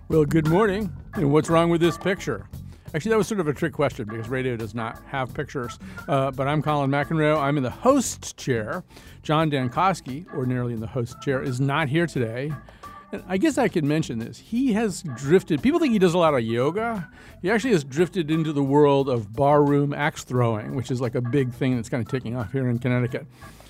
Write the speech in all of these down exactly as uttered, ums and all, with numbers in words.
Well, good morning. And what's wrong with this picture? Actually, that was sort of a trick question because radio does not have pictures. Uh, but I'm Colin McEnroe. I'm in the host chair. John Dankosky, ordinarily in the host chair, is not here today. And I guess I could mention this. He has drifted. People think he does a lot of yoga. He actually has drifted into the world of barroom axe throwing, which is like a big thing that's kind of taking off here in Connecticut.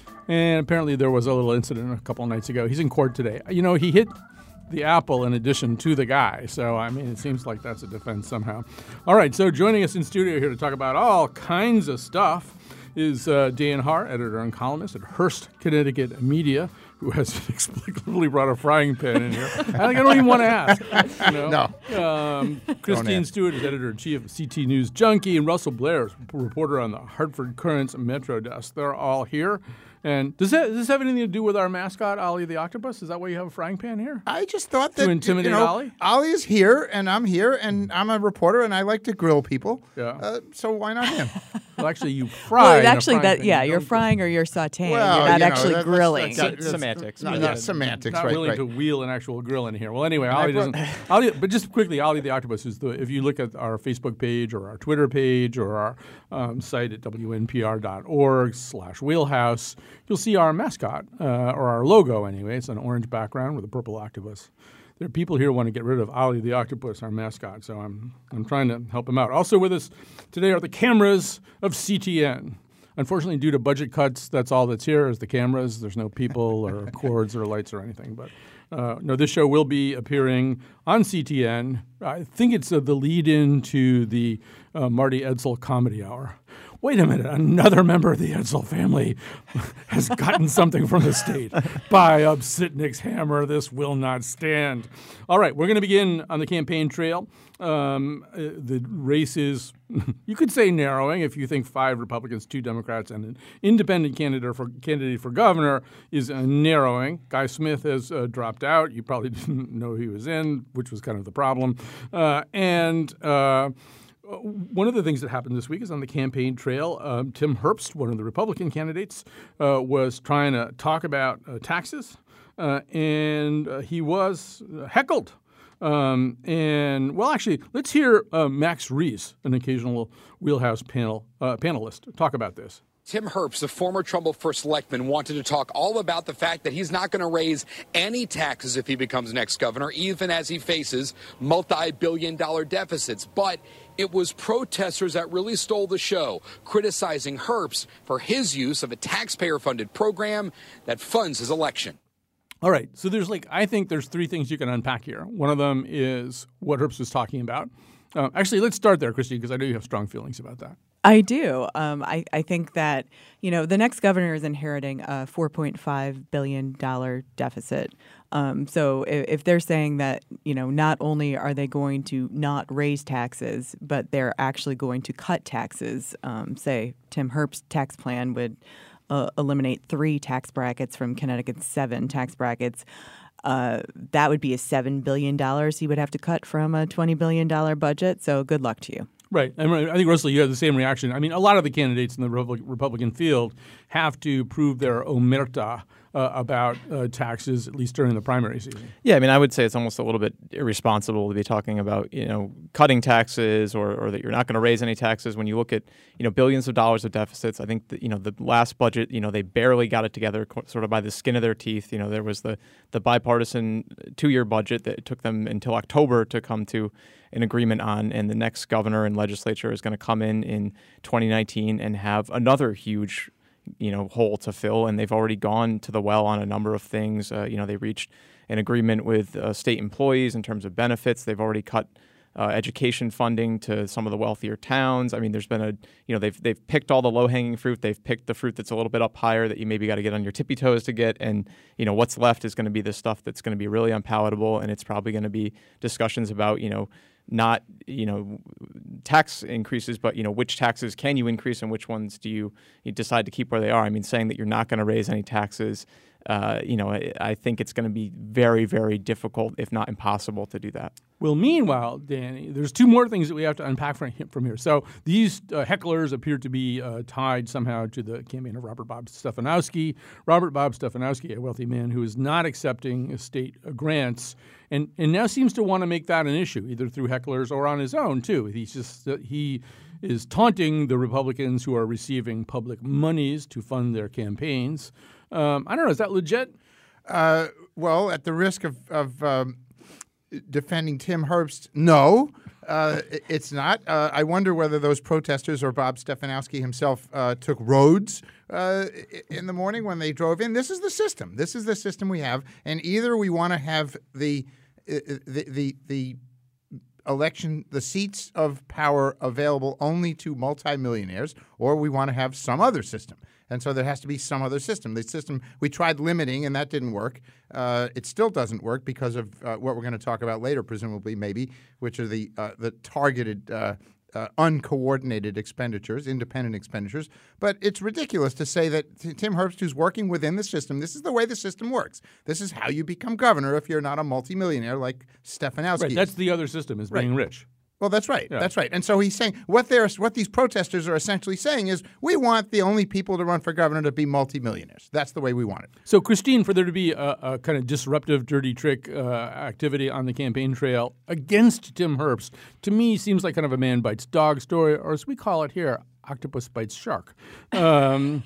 And apparently there was a little incident a couple of nights ago. He's in court today. You know, he hit the apple in addition to the guy. So, I mean, it seems like that's a defense somehow. All right, so joining us in studio here to talk about all kinds of stuff is uh, Dan Haar, editor and columnist at Hearst, Connecticut Media, who has inexplicably brought a frying pan in here. I think I don't even want to ask. You know? No. Um, Christine Stewart is editor-in-chief of C T News Junkie, and Russell Blair is reporter on the Hartford Courant's Metro Desk. They're all here. And does, that, does this have anything to do with our mascot, Ollie the Octopus? Is that why you have a frying pan here? I just thought that, to intimidate you know, Ollie? Ollie is here, and I'm here, and I'm a reporter, and I like to grill people. Yeah. Uh, so why not him? Well, actually, you fry. Well, in a actually, frying that pan. yeah, You you're don't- frying or you're sautéing. Well, you're not you know, actually that- that's- grilling. that's- Se- semantics. No, You're yeah, not- semantics, not right, willing right. to wheel an actual grill in here. Well, anyway, Ollie I brought- doesn't. Ollie, but just quickly, Ollie the Octopus is the. If you look at our Facebook page or our Twitter page or our um, site at W N P R dot org slash wheelhouse, you'll see our mascot uh, or our logo. Anyway, it's an orange background with a purple octopus. There are people here who want to get rid of Ollie the Octopus, our mascot. So I'm I'm trying to help him out. Also with us today are the cameras of C T N. Unfortunately, due to budget cuts, that's all that's here is the cameras. There's no people or cords or lights or anything. But uh, no, this show will be appearing on C T N. I think it's uh, the lead-in to the uh, Marty Edsel Comedy Hour. Wait a minute, another member of the Edsel family has gotten something from the state. Buy up Sitnik's hammer. This will not stand. All right, we're going to begin on the campaign trail. Um, uh, the race is, you could say, narrowing if you think five Republicans, two Democrats, and an independent candidate for candidate for governor is uh, narrowing. Guy Smith has uh, dropped out. You probably didn't know he was in, which was kind of the problem. Uh, and uh, one of the things that happened this week is on the campaign trail, um, Tim Herbst, one of the Republican candidates, uh, was trying to talk about uh, taxes, uh, and uh, he was heckled. Um, and, well, actually, let's hear uh, Max Reese, an occasional Wheelhouse panel uh, panelist, talk about this. Tim Herbst, the former Trumbull first selectman, wanted to talk all about the fact that he's not going to raise any taxes if he becomes next governor, even as he faces multi-billion dollar deficits. But it was protesters that really stole the show, criticizing Herbst for his use of a taxpayer-funded program that funds his election. All right. So there's like, I think there's three things you can unpack here. One of them is what Herbst was talking about. Uh, actually, let's start there, Christine, because I know you have strong feelings about that. I do. Um, I, I think that, you know, the next governor is inheriting a four point five billion dollars deficit. Um, so if, if they're saying that, you know, not only are they going to not raise taxes, but they're actually going to cut taxes, um, say Tim Herbst's tax plan would uh, eliminate three tax brackets from Connecticut's seven tax brackets. Uh, that would be a seven billion dollars he would have to cut from a twenty billion dollars budget. So good luck to you. Right. And I think, Russell, you have the same reaction. I mean, a lot of the candidates in the Republican field have to prove their omerta uh, about uh, taxes, at least during the primary season. Yeah, I mean, I would say it's almost a little bit irresponsible to be talking about, you know, cutting taxes or, or that you're not going to raise any taxes when you look at, you know, billions of dollars of deficits. I think that, you know, the last budget, you know, they barely got it together sort of by the skin of their teeth. You know, there was the, the bipartisan two-year budget that it took them until October to come to an agreement on, and the next governor and legislature is going to come in in twenty nineteen and have another huge, you know, hole to fill. And they've already gone to the well on a number of things. Uh, you know, they reached an agreement with uh, state employees in terms of benefits. They've already cut uh, education funding to some of the wealthier towns. I mean, there's been a, you know, they've they've picked all the low-hanging fruit. They've picked the fruit that's a little bit up higher that you maybe got to get on your tippy toes to get. And, you know, what's left is going to be the stuff that's going to be really unpalatable. And it's probably going to be discussions about, you know, not, you know, tax increases, but, you know, which taxes can you increase and which ones do you, you decide to keep where they are? I mean, saying that you're not going to raise any taxes uh, you know, I, I think it's going to be very, very difficult, if not impossible, to do that. Well, meanwhile, Danny, there's two more things that we have to unpack from, from here. So these uh, hecklers appear to be uh, tied somehow to the campaign of Robert Bob Stefanowski. Robert Bob Stefanowski, a wealthy man who is not accepting state uh, grants, and, and now seems to want to make that an issue, either through hecklers or on his own, too. He's just uh, he is taunting the Republicans who are receiving public monies to fund their campaigns. Um, I don't know. Is that legit? Uh, well, at the risk of, of um, defending Tim Herbst, no, uh, it's not. Uh, I wonder whether those protesters or Bob Stefanowski himself uh, took roads uh, in the morning when they drove in. This is the system. This is the system we have, and either we want to have the the the the election, the seats of power available only to multimillionaires, or we want to have some other system. And so there has to be some other system. The system we tried limiting, and that didn't work. Uh, it still doesn't work because of uh, what we're going to talk about later, presumably, maybe, which are the uh, the targeted, uh, uh, uncoordinated expenditures, independent expenditures. But it's ridiculous to say that t- Tim Herbst, who's working within the system, this is the way the system works. This is how you become governor if you're not a multimillionaire like Stefanowski. Right, that's the other system, is being Right. rich. Well, that's right. Yeah. That's right. And so he's saying what they're what these protesters are essentially saying is we want the only people to run for governor to be multimillionaires. That's the way we want it. So, Christine, for there to be a, a kind of disruptive, dirty trick uh, activity on the campaign trail against Tim Herbst, to me seems like kind of a man bites dog story, or as we call it here, octopus bites shark. Um,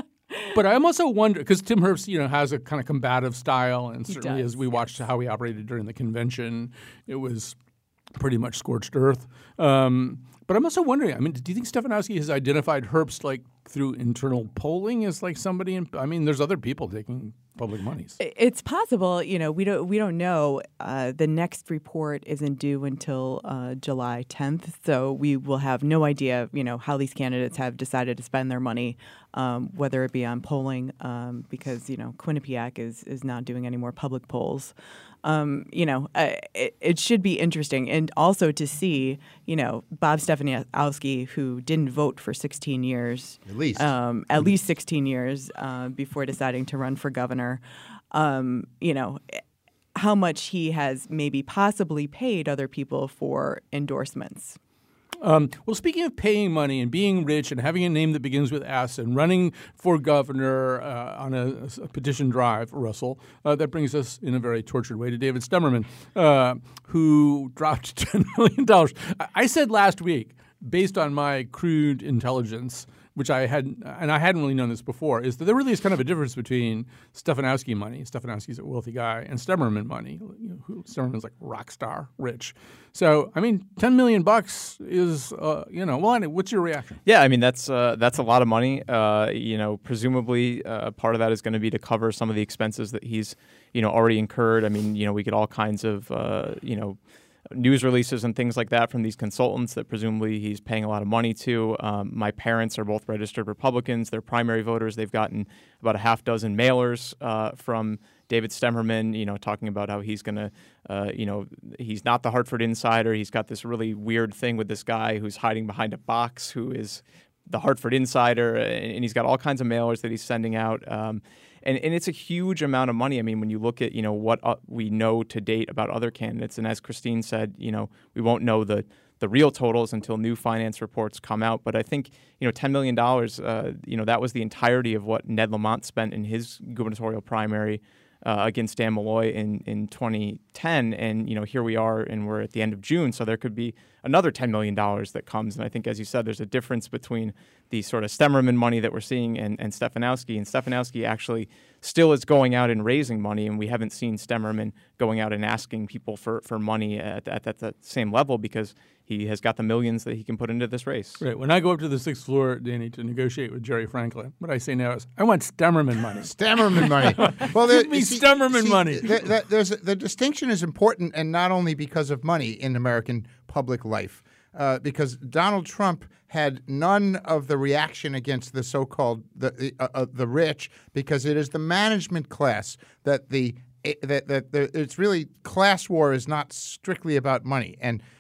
but I'm also wonder because Tim Herbst, you know, has a kind of combative style, and certainly does, as we watched how he operated during the convention, it was pretty much scorched earth. Um, but I'm also wondering, I mean, do you think Stefanowski has identified Herbst like through internal polling as like somebody in, I mean, there's other people taking public monies. It's possible. You know, we don't we don't know. Uh, the next report isn't due until uh, July tenth, so we will have no idea, you know, how these candidates have decided to spend their money, um, whether it be on polling, um, because, you know, Quinnipiac is, is not doing any more public polls. Um, you know, uh, it, it should be interesting. And also to see, you know, Bob Stefanowski, who didn't vote for sixteen years. At least. Um, at least sixteen years uh, before deciding to run for governor. Um, you know, how much he has maybe possibly paid other people for endorsements. Um, well, speaking of paying money and being rich and having a name that begins with S and running for governor uh, on a, a petition drive, Russell, uh, that brings us in a very tortured way to David Stemmerman, uh, who dropped ten million dollars. I-, I said last week, based on my crude intelligence, which I hadn't, and I hadn't really known this before, is that there really is kind of a difference between Stefanowski money, Stefanowski's a wealthy guy, and Stemmerman money. You know, who, Stemmerman's like rock star rich. So, I mean, ten million bucks is, uh, you know, well, what's your reaction? Yeah, I mean, that's uh, that's a lot of money. Uh, you know, presumably uh, part of that is going to be to cover some of the expenses that he's, you know, already incurred. I mean, you know, we get all kinds of, uh, you know, news releases and things like that from these consultants that presumably he's paying a lot of money to. Um, my parents are both registered Republicans. They're primary voters. They've gotten about a half dozen mailers uh, from David Stemmerman, you know, talking about how he's going to, uh, you know, he's not the Hartford Insider. He's got this really weird thing with this guy who's hiding behind a box who is the Hartford Insider, and he's got all kinds of mailers that he's sending out. Um, And, and it's a huge amount of money. I mean, when you look at, you know, what uh, we know to date about other candidates, and as Christine said, you know, we won't know the, the real totals until new finance reports come out. But I think, you know, ten million dollars, uh, you know, that was the entirety of what Ned Lamont spent in his gubernatorial primary uh, against Dan Malloy in, in twenty ten. And, you know, here we are and we're at the end of June. So there could be another ten million dollars that comes. And I think, as you said, there's a difference between the sort of Stemmerman money that we're seeing and, and Stefanowski. And Stefanowski actually still is going out and raising money, and we haven't seen Stemmerman going out and asking people for, for money at, at, at that same level because he has got the millions that he can put into this race. Right. When I go up to the sixth floor, Danny, to negotiate with Jerry Franklin, what I say now is, I want Stemmerman money. Stemmerman money. Well, Give there- me you see- Stemmerman see, money. The, the, there's a, the distinction is important, and not only because of money in American public life. Uh, because Donald Trump had none of the reaction against the so-called the uh, uh, the rich, because it is the management class that the that that the, it's really class war is not strictly about money. And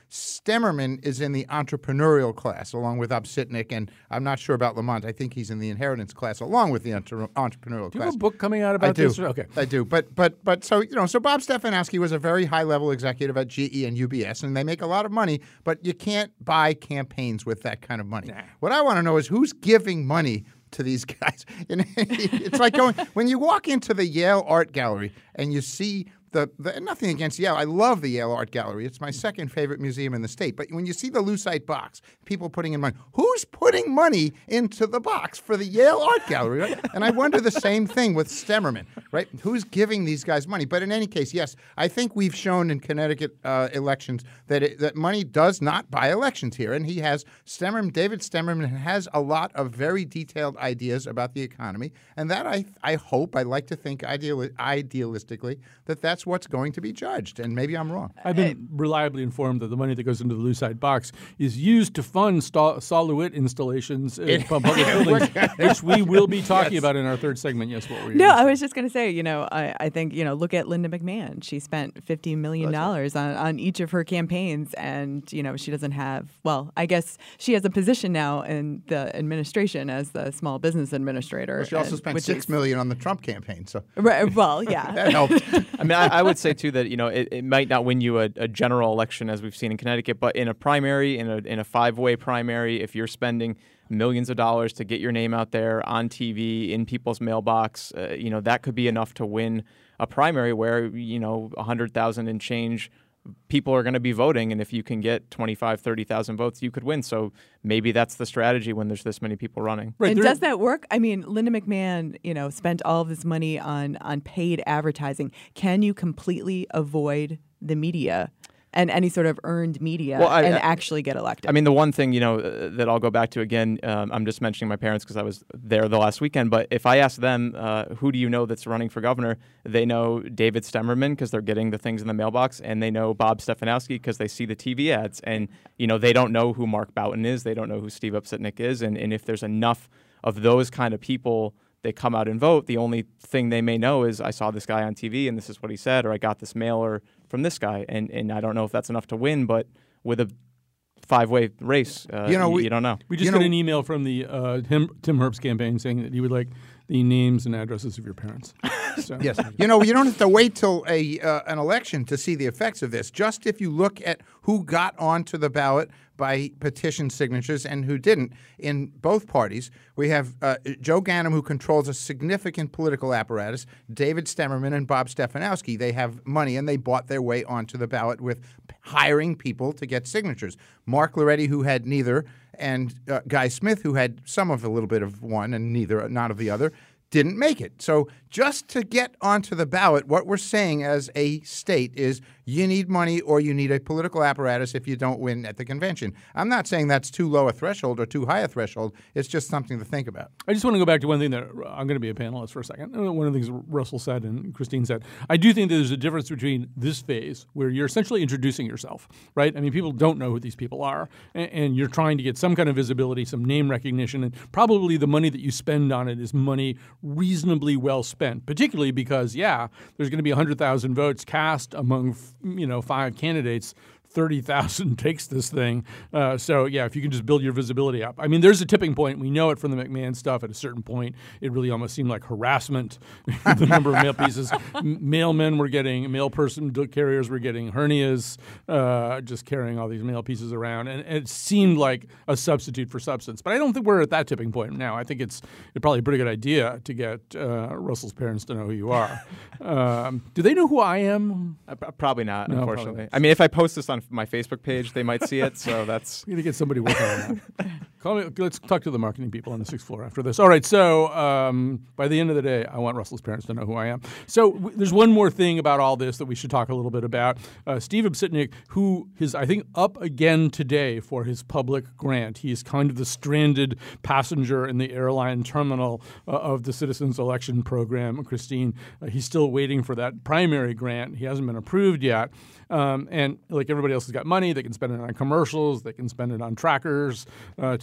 Stemmerman is in the entrepreneurial class along with Upsitnik, and I'm not sure about Lamont. I think he's in the inheritance class along with the entre- entrepreneurial Do you class. have a book coming out about I do. this? Okay. I do. But but but so you know, so Bob Stefanowski was a very high level executive at G E and U B S, and they make a lot of money, but you can't buy campaigns with that kind of money. Nah. What I want to know is who's giving money to these guys. And it's like going when you walk into the Yale Art Gallery and you see The, the, nothing against Yale. I love the Yale Art Gallery. It's my second favorite museum in the state. But when you see the Lucite box, people putting in money, who's putting money into the box for the Yale Art Gallery? Right? And I wonder the same thing with Stemmerman, right? Who's giving these guys money? But in any case, yes, I think we've shown in Connecticut uh, elections that it, that money does not buy elections here. And he has, Stemmerman, David Stemmerman has a lot of very detailed ideas about the economy. And that I, I hope, I like to think ideal, idealistically, that that's what's going to be judged, and maybe I'm wrong. I've been reliably informed that the money that goes into the Lucite box is used to fund Sta- Saul LeWitt installations in public buildings, which we will be talking yes. about in our third segment. Yes, what were you No, I was just going to say, you know, I, I think, you know, look at Linda McMahon. She spent fifty million dollars on, on each of her campaigns, and, you know, she doesn't have, well, I guess she has a position now in the administration as the small business administrator. Well, she also and, spent six is, million on the Trump campaign. So right, well, yeah. That helped. I mean, I, I would say, too, that, you know, it, it might not win you a, a general election, as we've seen in Connecticut, but in a primary, in a, in a five-way primary, if you're spending millions of dollars to get your name out there on T V, in people's mailbox, uh, you know, that could be enough to win a primary where, you know, one hundred thousand and change people are going to be voting, and if you can get twenty-five, thirty thousand votes, you could win. So maybe that's the strategy when there's this many people running. Right, and does that work? I mean, Linda McMahon, you know, spent all of this money on on paid advertising. Can you completely avoid the media and any sort of earned media well, I, and I, actually get elected? I mean, the one thing, you know, uh, that I'll go back to again, um, I'm just mentioning my parents because I was there the last weekend, but if I ask them, uh, who do you know that's running for governor, they know David Stemmerman because they're getting the things in the mailbox, and they know Bob Stefanowski because they see the T V ads, and, you know, they don't know who Mark Boughton is, they don't know who Steve Upsitnik is, and, and if there's enough of those kind of people they come out and vote, the only thing they may know is I saw this guy on T V and this is what he said, or I got this mailer from this guy, and, and I don't know if that's enough to win, but with a five-way race, uh, you, know, you, we, you don't know. We just you got know, an email from the uh, Tim, Tim Herbst campaign saying that he would like the names and addresses of your parents. So. Yes. You know, you don't have to wait till a uh, an election to see the effects of this. Just if you look at who got onto the ballot by petition signatures and who didn't in both parties, we have uh, Joe Ganim, who controls a significant political apparatus, David Stemmerman and Bob Stefanowski. They have money, and they bought their way onto the ballot with hiring people to get signatures. Mark Loretti, who had neither, and uh, Guy Smith, who had some of a little bit of one and neither, not of the other, didn't make it. So just to get onto the ballot, what we're saying as a state is you need money or you need a political apparatus if you don't win at the convention. I'm not saying that's too low a threshold or too high a threshold. It's just something to think about. I just want to go back to one thing that I'm going to be a panelist for a second. One of the things Russell said and Christine said. I do think that there's a difference between this phase where you're essentially introducing yourself, right? I mean, people don't know who these people are, and, and you're trying to get some kind of visibility, some name recognition, and probably the money that you spend on it is money reasonably well spent, particularly because, yeah, there's going to be one hundred thousand votes cast among, you know, five candidates. thirty thousand takes this thing. Uh, so, yeah, if you can just build your visibility up. I mean, there's a tipping point. We know it from the McMahon stuff. At a certain point, it really almost seemed like harassment, the number of mail pieces. M- mailmen were getting, mail person carriers were getting hernias, uh, just carrying all these mail pieces around. And, and it seemed like a substitute for substance. But I don't think we're at that tipping point now. I think it's, it's probably a pretty good idea to get uh, Russell's parents to know who you are. um, do they know who I am? Uh, probably not, no, unfortunately. Probably. I mean, if I post this on my Facebook page, they might see it. So that's we're gonna get somebody working on that. Call me. Let's talk to the marketing people on the sixth floor after this. All right. So um, by the end of the day, I want Russell's parents to know who I am. So w- there's one more thing about all this that we should talk a little bit about. Uh, Steve Upsitnik, who is I think up again today for his public grant. He's kind of the stranded passenger in the airline terminal uh, of the Citizens Election Program. Christine, uh, he's still waiting for that primary grant. He hasn't been approved yet. Um, and like everybody else has got money, they can spend it on commercials, they can spend it on trackers uh, to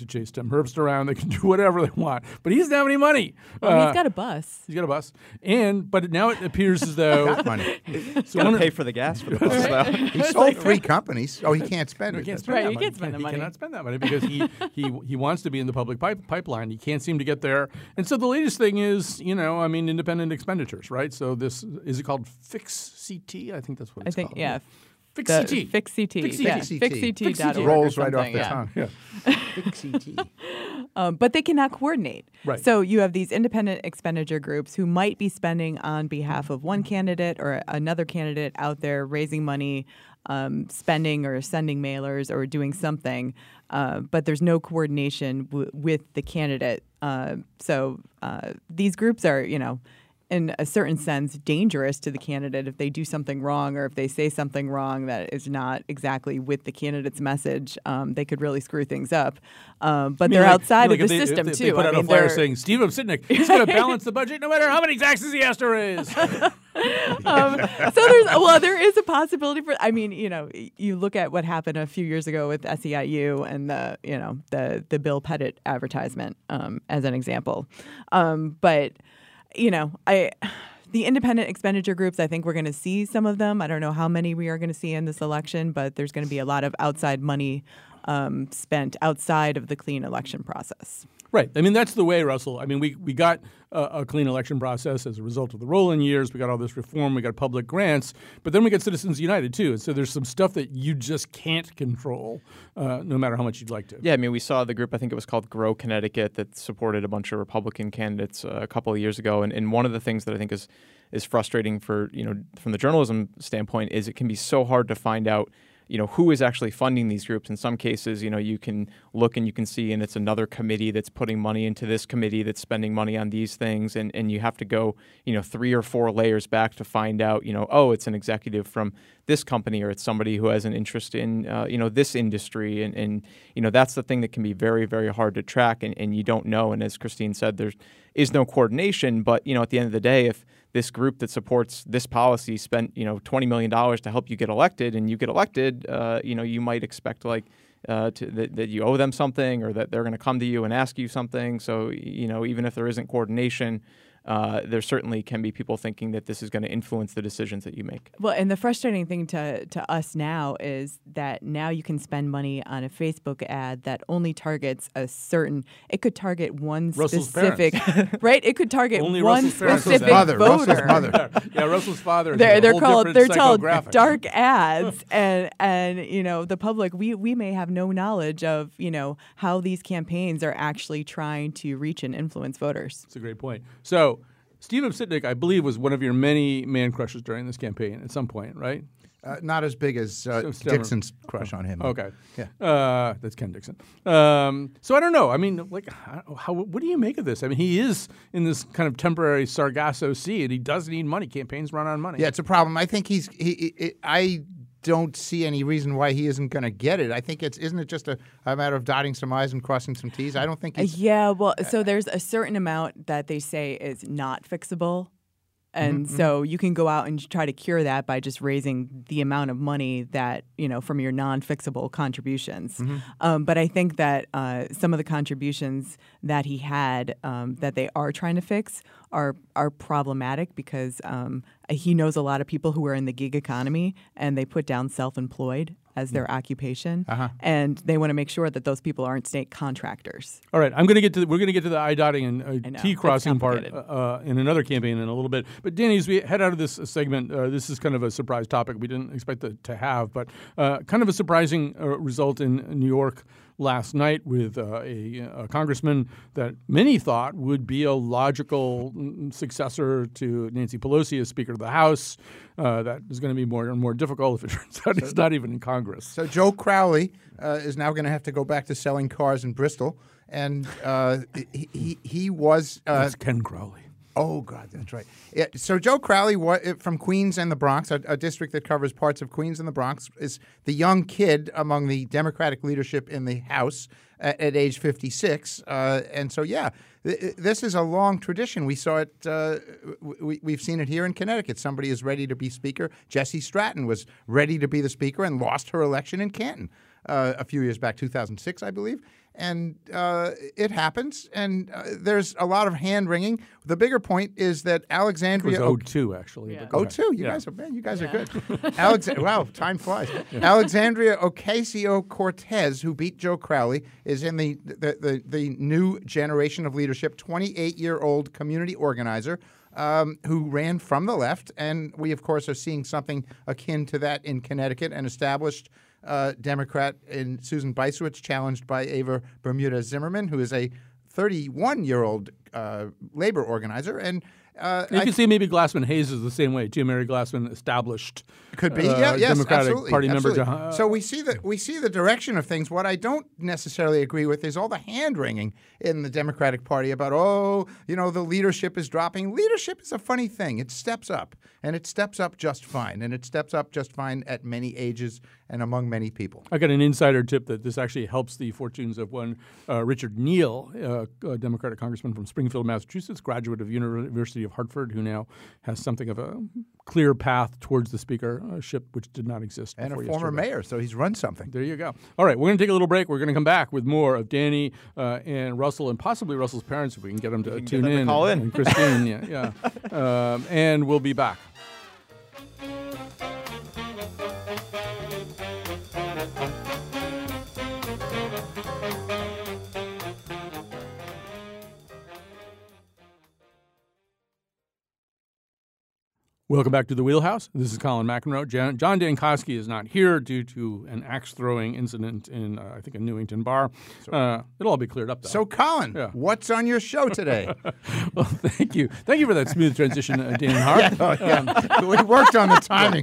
to chase Tim Herbst around. They can do whatever they want. But he doesn't have any money. Well, Uh, he's got a bus. He's got a bus. And but now it appears as though Got money. so Gotta one- pay for the gas for the bus, though. He sold three companies. Oh, he can't spend No, it. he can't That's spend Right, that he money. can't spend the he money. cannot spend that money because he, he he wants to be in the public pipe, pipeline. He can't seem to get there. And so the latest thing is, you know, I mean, independent expenditures, right? So this is it called Fix C T? I think that's what I it's think, called. yeah. Fix The- C T. Fix C T. Fix Yeah. C T. Fix C T dot org or Rolls right off something, the yeah. tongue. Yeah. Big C T. Um, but they cannot coordinate. Right. So you have these independent expenditure groups who might be spending on behalf of one candidate or another candidate out there raising money, um, spending or sending mailers or doing something, uh, but there's no coordination w- with the candidate. Uh, so uh, these groups are, you know, in a certain sense, dangerous to the candidate if they do something wrong or if they say something wrong that is not exactly with the candidate's message. Um, they could really screw things up. Um, but I mean, they're like- outside you know, of the like if they- system if too. they, They put I out mean, a flyer they're- saying Steve Sitnick, he's going to balance the budget no matter how many taxes he has to raise. um, so there's well, there is a possibility for. I mean, you know, you look at what happened a few years ago with S E I U and the, you know, the the Bill Pettit advertisement um, as an example. Um, but you know, I. The independent expenditure groups, I think we're going to see some of them. I don't know how many we are going to see in this election, but there's going to be a lot of outside money um, spent outside of the clean election process. Right. I mean, that's the way, Russell. I mean, we, we got uh, a clean election process as a result of the roll-in years. We got all this reform. We got public grants. But then we got Citizens United, too. And so there's some stuff that you just can't control, uh, no matter how much you'd like to. Yeah, I mean, we saw the group, I think it was called Grow Connecticut, that supported a bunch of Republican candidates uh, a couple of years ago. And, and one of the things that I think is is frustrating for, you know, from the journalism standpoint is it can be so hard to find out, you know, who is actually funding these groups. In some cases, you know, you can look and you can see, and it's another committee that's putting money into this committee that's spending money on these things. And, and you have to go, you know, three or four layers back to find out, you know, oh, it's an executive from this company or it's somebody who has an interest in, uh, you know, this industry. And, and, you know, that's the thing that can be very, very hard to track. And, and you don't know. And as Christine said, there is no coordination. But, you know, at the end of the day, if this group that supports this policy spent, you know, twenty million dollars to help you get elected and you get elected, uh, you know, you might expect like uh, to, that, that you owe them something or that they're going to come to you and ask you something. So, you know, even if there isn't coordination, uh, there certainly can be people thinking that this is going to influence the decisions that you make. Well, and the frustrating thing to, to us now is that now you can spend money on a Facebook ad that only targets a certain, it could target one Russell's specific, right? It could target Only one Russell's parents. specific Mother, voter. Russell's mother. Yeah, Russell's father. is They're, a they're whole called different they're called psychographic. dark ads, and and you know the public we we may have no knowledge of you know how these campaigns are actually trying to reach and influence voters. That's a great point. So, Steve Sitnick, I believe, was one of your many man crushes during this campaign at some point, right? Uh, not as big as uh, So Stemmer. Dixon's crush on him. Okay. Yeah. Uh, that's Ken Dixon. Um, so I don't know. I mean, like, how, how? What do you make of this? I mean, he is in this kind of temporary Sargasso Sea, and he does need money. Campaigns run on money. Yeah, it's a problem. I think he's. He, he, I don't see any reason why he isn't going to get it. I think it's isn't it just a, a matter of dotting some I's and crossing some T's. I don't think Uh, he's. yeah, well, so there's a certain amount that they say is not fixable. And Mm-hmm, so you can go out and try to cure that by just raising the amount of money that, you know, from your non-fixable contributions. mm-hmm. Um, but I think that uh, some of the contributions that he had um, that they are trying to fix are are problematic because um, he knows a lot of people who are in the gig economy and they put down self-employed as their occupation, Uh-huh. and they want to make sure that those people aren't state contractors. All right, I'm going to get to the, we're going to get to the I dotting and I uh, know, T it's crossing part uh, complicated. uh, in another campaign in a little bit. But Danny, as we head out of this segment, uh, this is kind of a surprise topic we didn't expect to, to have, but uh, kind of a surprising uh, result in New York last night with uh, a, a congressman that many thought would be a logical mm, successor to Nancy Pelosi as Speaker of the House. Uh, that is going to be more and more difficult if it turns out he's not even in Congress. So Joe Crowley uh, is now going to have to go back to selling cars in Bristol, and uh, he, he he was. Uh, That's Ken Crowley. Oh, God, that's right. Yeah, so Joe Crowley wa- from Queens and the Bronx, a, a district that covers parts of Queens and the Bronx, is the young kid among the Democratic leadership in the House at, at age fifty-six. Uh, and so, yeah, th- this is a long tradition. We saw it, uh, we, we've seen it here in Connecticut. Somebody is ready to be Speaker. Jessie Stratton was ready to be the Speaker and lost her election in Canton. uh, a few years back, two thousand six, I believe. And uh, it happens, and uh, there's a lot of hand-wringing. The bigger point is that Alexandria... It was oh two, actually. Yeah. Go oh ahead. two, you Yeah. guys are man, you guys are good. Alex, wow, time flies. Alexandria Ocasio-Cortez, who beat Joe Crowley, is in the the, the, the new generation of leadership, twenty-eight-year-old community organizer um, who ran from the left, and we, of course, are seeing something akin to that in Connecticut, and established Uh, Democrat in Susan Beiswitz, challenged by Ava Bermudez Zimmerman, who is a thirty-one-year-old uh, labor organizer. And uh, You I can see maybe Glassman Hayes is the same way too. Mary Glassman established could be, uh, yeah, yes, Democratic absolutely, Party absolutely. member. Uh, So we see the we see the direction of things. What I don't necessarily agree with is all the hand wringing in the Democratic Party about, oh, you know, the leadership is dropping. Leadership is a funny thing. It steps up, and it steps up just fine, and it steps up just fine at many ages and among many people. I got an insider tip that this actually helps the fortunes of one uh, Richard Neal, uh, a Democratic congressman from Springfield, Massachusetts, graduate of University of Hartford, who now has something of a clear path towards the speakership, which did not exist And a before former yesterday. mayor, so he's run something. There you go. All right, we're going to take a little break. We're going to come back with more of Danny uh, and Russell, and possibly Russell's parents if we can get them to can tune get them to in. call in. And Christine, yeah, yeah. Um, and we'll be back. Welcome back to the Wheelhouse. This is Colin McEnroe. John, John Dankosky is not here due to an axe-throwing incident in, uh, I think, a Newington bar. Uh, it'll all be cleared up, though. So, Colin, Yeah. what's on your show today? Well, thank you. Thank you for that smooth transition, uh, Dan Hart. Oh, yeah. We worked on the timing.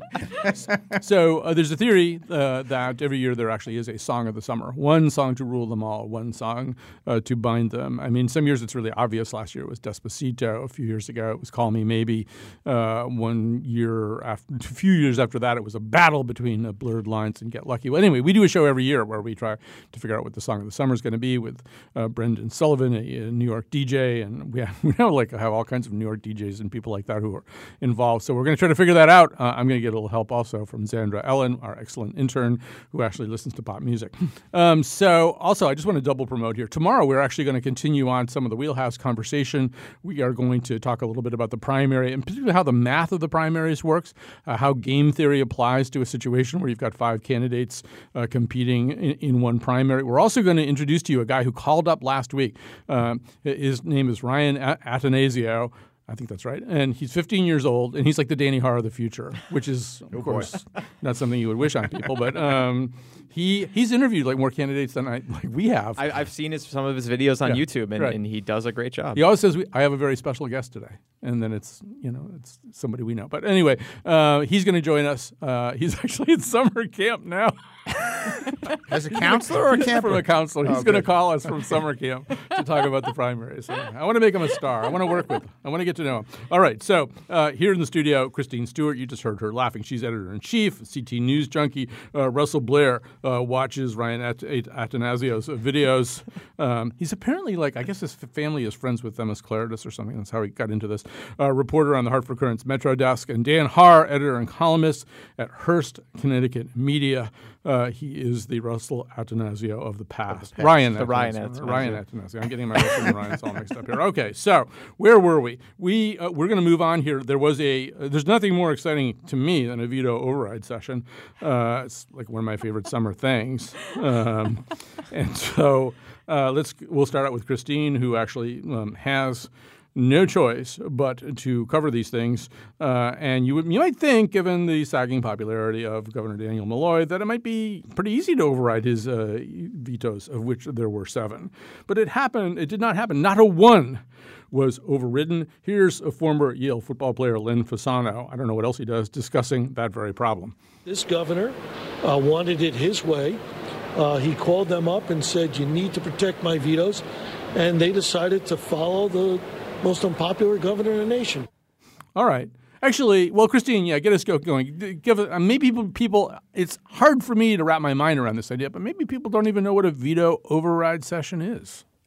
So uh, there's a theory uh, that every year there actually is a song of the summer. One song to rule them all, one song uh, to bind them. I mean, some years it's really obvious. Last year it was Despacito. A few years ago it was Call Me Maybe. Uh, one year, after, a few years after that, it was a battle between uh, Blurred Lines and Get Lucky. Well, anyway, we do a show every year where we try to figure out what the song of the summer is going to be with uh, Brendan Sullivan, a, a New York D J, and we have, we now like have all kinds of New York D Js and people like that who are involved. So we're going to try to figure that out. Uh, I'm going to get a little help also from Zandra Ellen, our excellent intern, who actually listens to pop music. Um, so also, I just want to double promote here. Tomorrow, we're actually going to continue on some of the Wheelhouse conversation. We are going to talk a little bit about the primary, and particularly how the math of the primaries works, uh, how game theory applies to a situation where you've got five candidates uh, competing in, in one primary. We're also going to introduce to you a guy who called up last week. Um, his name is Ryan Attanasio. I think that's right. And he's fifteen years old, and he's like the Danny Har of the future, which is, of course, not something you would wish on people. But um, he he's interviewed like more candidates than I like we have. I, I've seen his, some of his videos on Yeah, YouTube, and, right. and he does a great job. He always says, we, I have a very special guest today. And then it's, you know, it's somebody we know. But anyway, uh, he's going to join us. Uh, he's actually at summer camp now. As a counselor or a camper? From a counselor. He's Oh, going to good. call us from summer camp to talk about the primaries. So I want to make him a star. I want to work with him. I want to get to know him. All right. So uh, here in the studio, Christine Stewart, you just heard her laughing. She's editor-in-chief, C T News junkie. Uh, Russell Blair uh, watches Ryan At- At- Attanasio's videos. Um, he's apparently like, I guess his f- family is friends with Themis Claridis or something. That's how he got into this. Uh, reporter on the Hartford Courant's Metro Desk. And Dan Har, editor and columnist at Hearst, Connecticut Media. Uh, he is the Russell Attanasio of the past. Ryan The Ryan Attanasio. Attanasio. Ryan Attanasio. I'm getting my Russell and Ryan's all mixed up here. Okay, so where were we? We uh, we're going to move on here. There was a. Uh, there's nothing more exciting to me than a veto override session. Uh, it's like one of my favorite summer things. Um, and so uh, let's we'll start out with Christine, who actually um, has no choice but to cover these things. Uh, and you would, you might think, given the sagging popularity of Governor Daniel Malloy, that it might be pretty easy to override his uh, vetoes, of which there were seven. But it happened. It did not happen. Not a one was overridden. Here's a former Yale football player, Len Fasano, I don't know what else he does, discussing that very problem. This governor uh, wanted it his way. Uh, he called them up and said, you need to protect my vetoes. And they decided to follow the most unpopular governor in the nation. All right. Actually, well, Christine, yeah, get us go, going. Give uh, maybe people, people. It's hard for me to wrap my mind around this idea, but maybe people don't even know what a veto override session is.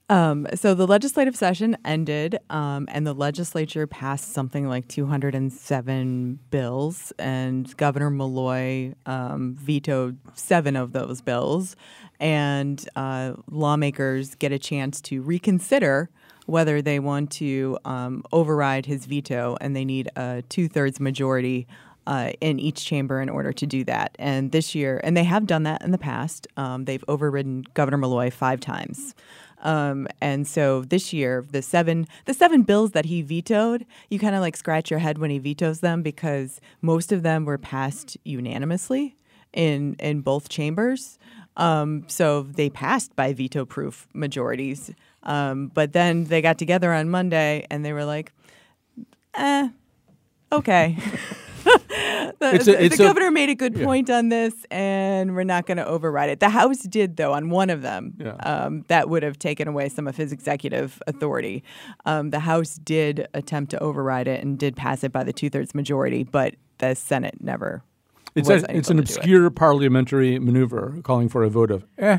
Um, so the legislative session ended, um, and the legislature passed something like two hundred seven bills, and Governor Malloy um, vetoed seven of those bills. And uh, lawmakers get a chance to reconsider whether they want to um, override his veto, and they need a two-thirds majority uh, in each chamber in order to do that. And this year, and they have done that in the past, um, they've overridden Governor Malloy five times. Um, and so this year, the seven the seven bills that he vetoed, you kind of like scratch your head when he vetoes them because most of them were passed unanimously in in both chambers. Um, so they passed by veto-proof majorities. Um, but then they got together on Monday and they were like, eh, okay. the It's a- the, it's the a- governor made a good yeah. point on this, and we're not going to override it. The House did, though, on one of them. Yeah. Um, that would have taken away some of his executive authority. Um, the House did attempt to override it and did pass it by the two-thirds majority, but the Senate never It's, was a, able it's an to do it. obscure parliamentary maneuver calling for a vote of eh.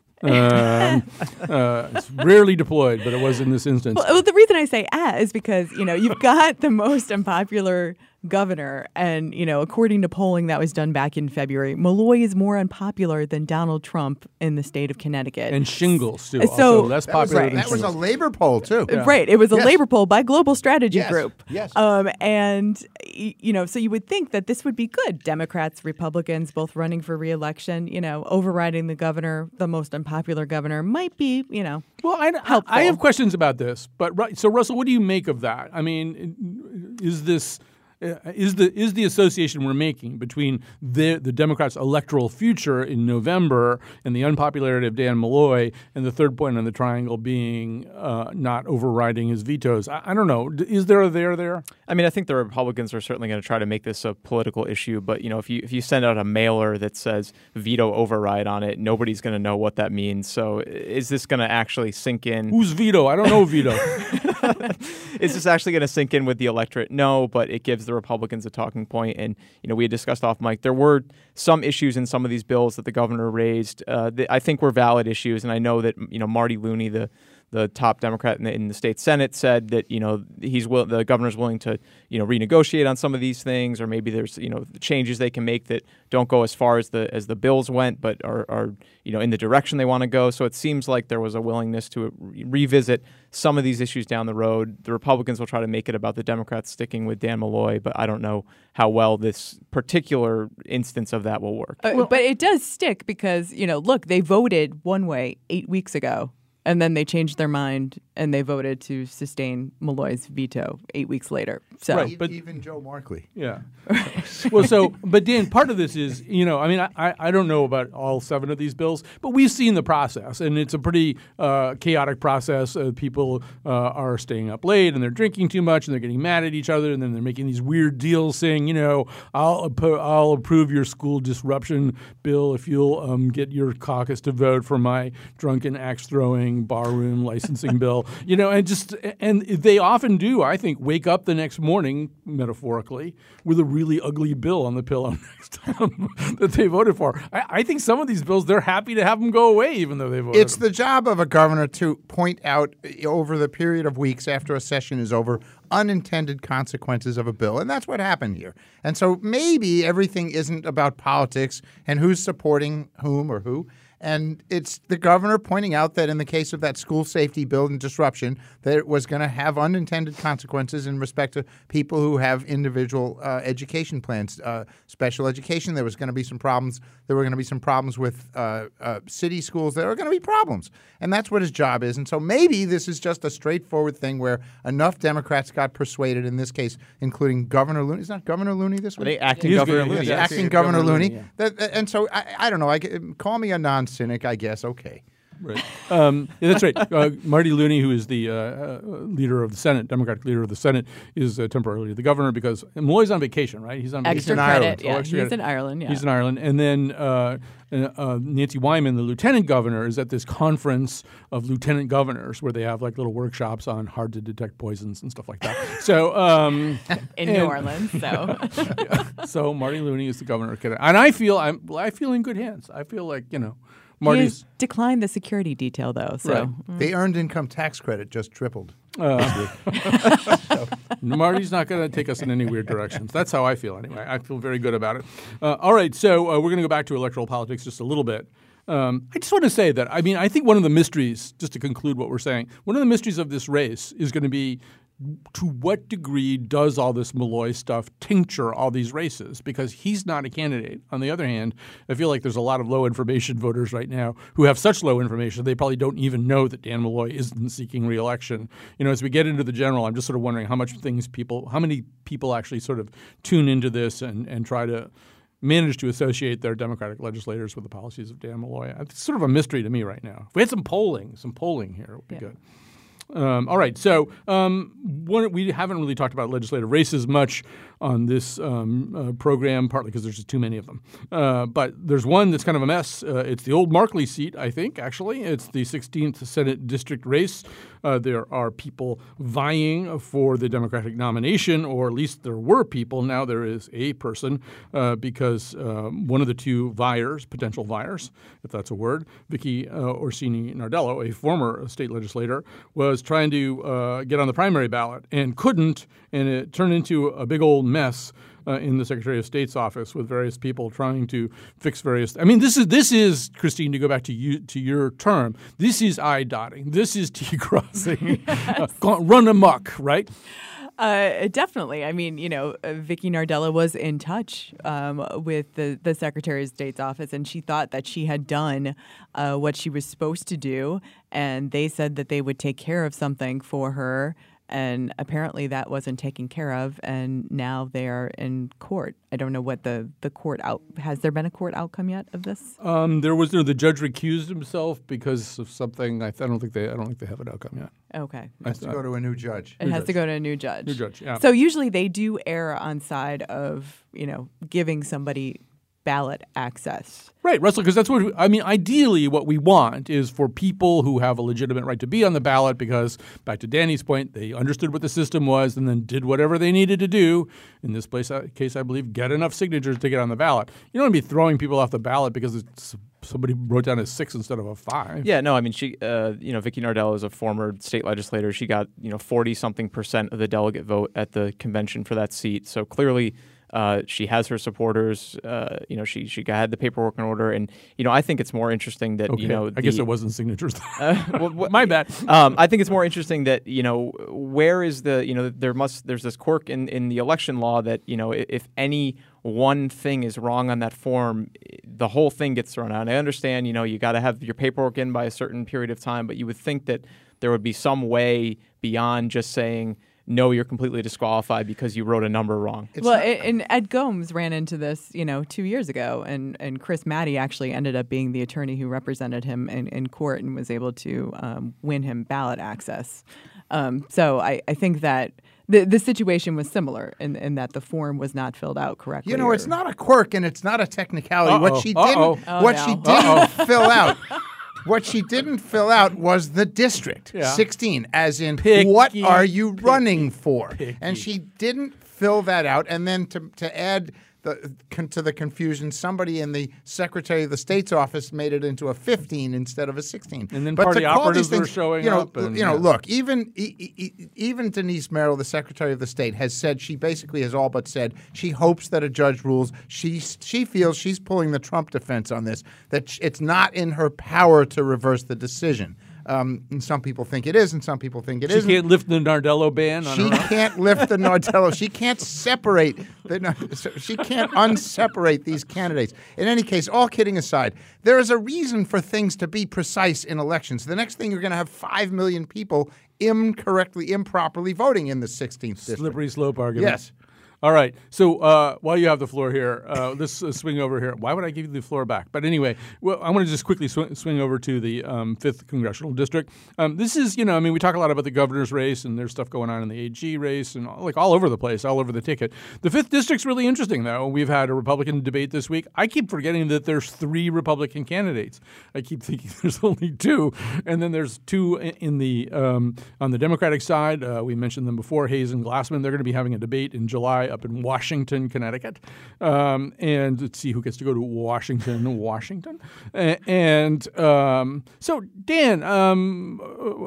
um, uh, it's rarely deployed, but it was in this instance. Well, the reason I say "ah" is because, you know, you've got the most unpopular governor, and, you know, according to polling that was done back in February, Malloy is more unpopular than Donald Trump in the state of Connecticut. And shingles, too. So- also less That was, popular Right. than that was a shingles. labor poll, too. Right. It was a Yes. labor poll by Global Strategy Yes. Group. Yes. Um, and, y- you know, so you would think that this would be good. Democrats, Republicans, both running for reelection, you know, overriding the governor, the most unpopular governor, might be, you know, Well, I, I, helpful. I have questions about this, but Ru- so Russell, what do you make of that? I mean, is this uh, is the is the association we're making between the the Democrats' electoral future in November and the unpopularity of Dan Malloy, and the third point on the triangle being uh, not overriding his vetoes? I, I don't know. D- Is there a there there? I mean, I think the Republicans are certainly going to try to make this a political issue, but you know, if you if you send out a mailer that says veto override on it, nobody's going to know what that means. So, is this going to actually sink in? Who's veto? I don't know veto. Is this actually going to sink in with the electorate? No, but it gives the Republicans a talking point. And, you know, we had discussed off mic, there were some issues in some of these bills that the governor raised uh, that I think were valid issues. And I know that, you know, Marty Looney, the the top Democrat in the, in the state Senate, said that, you know, he's will, the governor's willing to, you know, renegotiate on some of these things, or maybe there's, you know, changes they can make that don't go as far as the as the bills went, but are, are you know, in the direction they want to go. So it seems like there was a willingness to re- revisit some of these issues down the road. The Republicans will try to make it about the Democrats sticking with Dan Malloy, but I don't know how well this particular instance of that will work. Uh, but it does stick because, you know, look, they voted one way eight weeks ago, and then they changed their mind and they voted to sustain Malloy's veto eight weeks later. So, Right. E- but- even Joe Markley. Yeah. Well, so, but Dan, part of this is, you know, I mean, I, I don't know about all seven of these bills, but we've seen the process, and it's a pretty uh, chaotic process. Uh, people uh, are staying up late, and they're drinking too much, and they're getting mad at each other, and then they're making these weird deals saying, you know, I'll, appro- I'll approve your school disruption bill if you'll um, get your caucus to vote for my drunken axe-throwing barroom licensing bill. You know, and just and they often do, I think, wake up the next morning, metaphorically, with a really ugly bill on the pillow next to them that they voted for. I, I think some of these bills, they're happy to have them go away, even though they voted. It's them. the job of a governor to point out uh, over the period of weeks after a session is over unintended consequences of a bill. And that's what happened here. And so maybe everything isn't about politics and who's supporting whom or who. And it's the governor pointing out that in the case of that school safety bill and disruption, that it was going to have unintended consequences in respect to people who have individual uh, education plans, uh, special education. There was going to be some problems. There were going to be some problems with uh, uh, city schools. There are going to be problems. And that's what his job is. And so maybe this is just a straightforward thing where enough Democrats got persuaded, in this case, incling Governor Looney. Is not Governor Looney this Are week? they acting He's Governor good. Looney? He's Yes, Yeah, acting yeah, Governor, Governor Looney. Looney, That, and so I, I don't know. I, call me a non-cynic, I guess. Okay. Right. Um, yeah, that's right. Uh, Marty Looney, who is the uh, uh, leader of the Senate, Democratic leader of the Senate, is uh, temporarily the governor because Malloy's on vacation, right? He's on extra vacation. in Ireland. credit. Oh, Yeah, extra he's credit. in Ireland. Yeah. He's in Ireland. And then uh, uh, Nancy Wyman, the lieutenant governor, is at this conference of lieutenant governors where they have like little workshops on hard to detect poisons and stuff like that. So um, in and- New Orleans. So, so Marty Looney is the governor of Connecticut. And I feel I'm I feel in good hands. I feel like, you know, Marty's He declined the security detail, though. So Right. The earned income tax credit just tripled. Marty's not going to take us in any weird directions. That's how I feel anyway. I feel very good about it. Uh, all right, so uh, we're going to go back to electoral politics just a little bit. Um, I just want to say that, I mean, I think one of the mysteries, just to conclude what we're saying, one of the mysteries of this race is going to be to what degree does all this Malloy stuff tincture all these races? Because he's not a candidate. On the other hand, I feel like there's a lot of low information voters right now who have such low information they probably don't even know that Dan Malloy isn't seeking re-election. You know, as we get into the general, I'm just sort of wondering how much things people, how many people actually sort of tune into this and, and try to manage to associate their Democratic legislators with the policies of Dan Malloy. It's sort of a mystery to me right now. If we had some polling, some polling here, it would be Yeah. good. Um, all right, so um, one, we haven't really talked about legislative races much on this um, uh, program, partly because there's just too many of them. Uh, but there's one that's kind of a mess. Uh, it's the old Markley seat, I think, actually. It's the sixteenth Senate district race. Uh, there are people vying for the Democratic nomination, or at least there were people. Now there is a person uh, because uh, one of the two viers, potential viers, if that's a word, Vicky uh, Orsini Nardello, a former state legislator, was trying to uh, get on the primary ballot and couldn't, and it turned into a big old mess uh, in the Secretary of State's office with various people trying to fix various. I mean, this is this is Christine. To go back to you to your term, this is I dotting. This is T crossing. uh, run amok, right? Uh, definitely. I mean, you know, uh, Vicky Nardello was in touch um, with the, the Secretary of State's office, and she thought that she had done uh, what she was supposed to do, and they said that they would take care of something for her. And apparently that wasn't taken care of, and now they are in court. I don't know what the, the court out has there been a court outcome yet of this? Um, there was no, the judge recused himself because of something. I, I don't think they I don't think they have an outcome yet. Okay. It has to go to a new judge. It has to go to a new judge. New judge, yeah. So usually they do err on side of, you know, giving somebody ballot access. Right, Russell, because that's what, I mean, ideally what we want is for people who have a legitimate right to be on the ballot because, back to Danny's point, they understood what the system was and then did whatever they needed to do. In this place, uh, case, I believe, get enough signatures to get on the ballot. You don't want to be throwing people off the ballot because it's, somebody wrote down a six instead of a five. Yeah, no, I mean, she, uh, you know, Vicky Nardello is a former state legislator. She got, you know, forty something percent of the delegate vote at the convention for that seat. So clearly, Uh, she has her supporters. Uh, you know, she she had the paperwork in order, and you know, I think it's more interesting that Okay. you know. I guess the- it wasn't signatures. Uh, well, wh- My bad. Um, I think it's more interesting that you know where is the you know there must there's this quirk in, in the election law that you know if, if any one thing is wrong on that form, the whole thing gets thrown out. And I understand you know you got to have your paperwork in by a certain period of time, but you would think that there would be some way beyond just saying no, you're completely disqualified because you wrote a number wrong. It's well, not- a- and Ed Gomes ran into this, you know, two years ago, and, and Chris Maddie actually ended up being the attorney who represented him in, in court and was able to um, win him ballot access. Um, so I, I think that the the situation was similar in, in that the form was not filled out correctly. You know, or- it's not a quirk and it's not a technicality. Uh-oh, What she uh-oh. didn't, Oh, what no. she didn't fill out, what she didn't fill out was the district, Yeah. sixteen, as in Picky, what are you picky, running for? picky. And she didn't fill that out. And then to to add the con, to the confusion, somebody in the Secretary of the State's office made it into a fifteen instead of a sixteen. And then But party to call operatives these were things, showing you know, up and- you know, yeah. look, even e- e- even Denise Merrill, the Secretary of the State, has said she basically has all but said she hopes that a judge rules. She she feels she's pulling the Trump defense on this, that sh- it's not in her power to reverse the decision. Um, and some people think it is, and some people think it She isn't. can't lift the Nardello ban on She her own. can't lift the Nardello. She can't separate the. She can't unseparate these candidates. In any case, all kidding aside, there is a reason for things to be precise in elections. The next thing you're going to have five million people incorrectly, improperly voting in the sixteenth district. Slippery slope argument. Yes. All right. So uh, while you have the floor here, uh, let's uh, swing over here. Why would I give you the floor back? But anyway, well, I want to just quickly sw- swing over to the um, fifth Congressional District. Um, this is, you know, I mean, we talk a lot about the governor's race, and there's stuff going on in the A G race, and all, like all over the place, all over the ticket. The fifth District's really interesting, though. We've had a Republican debate this week. I keep forgetting that there's three Republican candidates. I keep thinking there's only two, and then there's two in, in the um, on the Democratic side. Uh, we mentioned them before, Hayes and Glassman. They're going to be having a debate in July primary up in Washington, Connecticut, um, and let's see who gets to go to Washington, Washington. A- and um, so, Dan, um,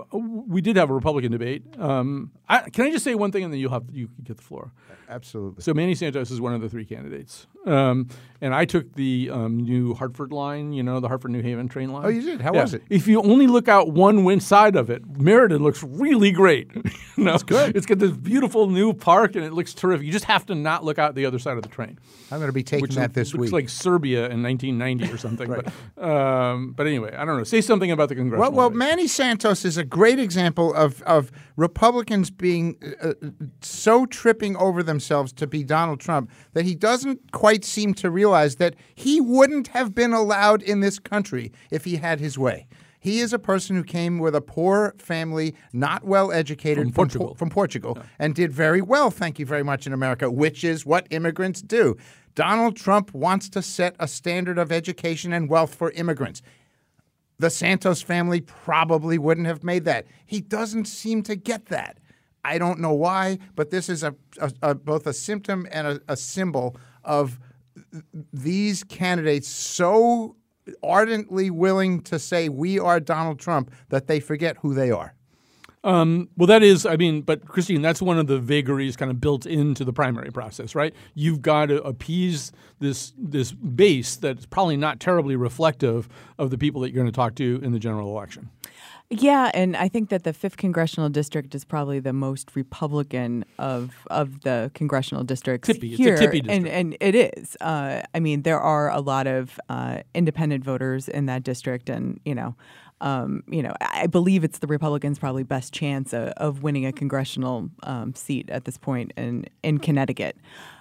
we did have a Republican debate. Um, I, can I just say one thing, and then you'll have you can get the floor. Absolutely. So Manny Santos is one of the three candidates, um, and I took the um, new Hartford line, you know, the Hartford New Haven train line. Oh, you did? How Yeah. was it? If you only look out one wind side of it, Meriden looks really great. you know? It's good. It's got this beautiful new park, and it looks terrific. You just have to not look out the other side of the train. I'm going to be taking Which that this looks week. like Serbia in nineteen ninety or something. but, um, but anyway, I don't know. Say something about the congressional. Well, well, race. Manny Santos is a great example of, of Republicans being uh, so tripping over themselves to be Donald Trump that he doesn't quite seem to realize that he wouldn't have been allowed in this country if he had his way. He is a person who came with a poor family, not well educated From Portugal. from Portugal, and did very well, thank you very much, in America, which is what immigrants do. Donald Trump wants to set a standard of education and wealth for immigrants. The Santos family probably wouldn't have made that. He doesn't seem to get that. I don't know why, but this is a, a, a both a symptom and a, a symbol of th- these candidates so ardently willing to say we are Donald Trump that they forget who they are. Um, well, that is, I mean, but Christine, that's one of the vagaries kind of built into the primary process, right? You've got to appease this this base that's probably not terribly reflective of the people that you're going to talk to in the general election. Yeah, and I think that the fifth congressional district is probably the most Republican of of the congressional districts Tippy. It's a here, tippy and district. and it is. Uh, I mean, there are a lot of uh, independent voters in that district, and you know, um, you know, I believe it's the Republicans' probably best chance of, of winning a congressional um, seat at this point in in Connecticut,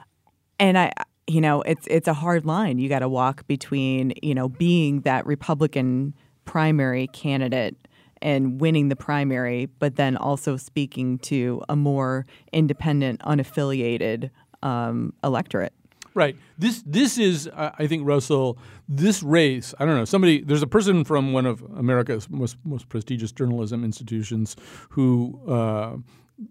and I. You know, it's it's a hard line. You got to walk between, you know, being that Republican primary candidate and winning the primary, but then also speaking to a more independent, unaffiliated um, electorate. Right. This this is, uh, I think, Russell, this race, I don't know, somebody, there's a person from one of America's most, most prestigious journalism institutions who uh,